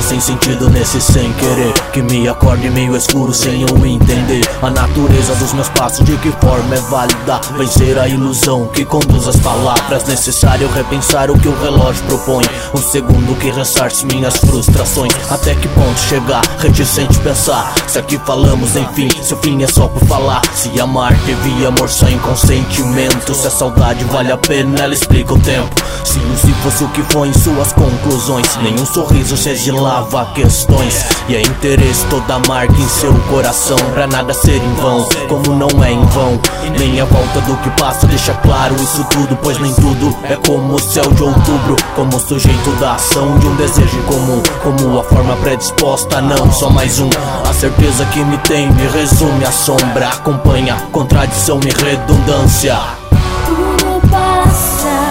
sonha sem sentido nesse sem querer, que me acorde meio escuro sem eu entender a natureza dos meus passos, de que forma é válida vencer a ilusão que conduz as palavras. Necessário repensar o que o relógio propõe, um segundo que ressarce minhas frustrações. Até que ponto chegar, reticente pensar, se aqui falamos enfim, se o fim é só por falar. Se amar teve amor só em consentimento, se a saudade vale a pena, ela explica o tempo. Se o se fosse o que foi em suas conclusões, nenhum sorriso se exilava questões. E é interesse toda marca em seu coração, pra nada ser em vão, como não é em vão. Nem a volta do que passa deixa claro isso tudo, pois nem tudo é como o céu de outubro, como o sujeito da ação de um desejo em comum, como a forma predisposta, não só mais um. A certeza que me tem me resume a sombra, acompanha contradição e redundância. Tudo passa,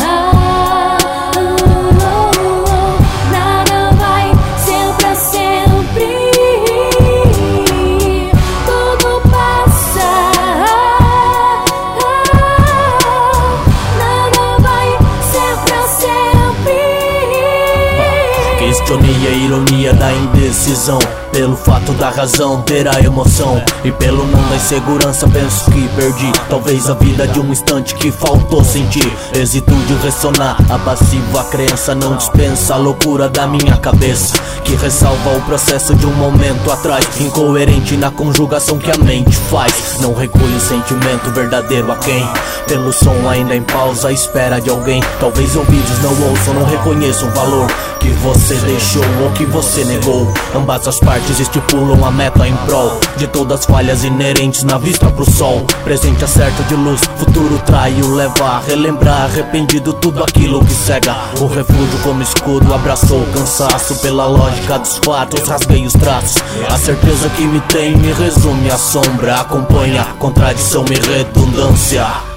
nada vai ser pra sempre. Tudo passa, nada vai ser pra sempre. Questionei a ironia da indecisão, pelo fato da razão ter a emoção, e pelo não da insegurança penso que perdi talvez a vida de um instante que faltou sentir. Êxito de ressonar, a passiva crença não dispensa a loucura da minha cabeça, que ressalva o processo de um momento atrás, incoerente na conjugação que a mente faz. Não recolhe o sentimento verdadeiro a quem, pelo som ainda em pausa, à espera de alguém. Talvez ouvidos não ouçam, não reconheçam o valor que você deixou ou que você negou. Ambas as partes estipulam a meta em prol de todas as falhas inerentes na vista pro sol. Presente acerto de luz, futuro trai o leva a relembrar arrependido tudo aquilo que cega. O refúgio como escudo abraçou o cansaço, pela lógica dos fatos rasguei os traços. A certeza que me tem me resume a sombra, acompanha contradição e redundância.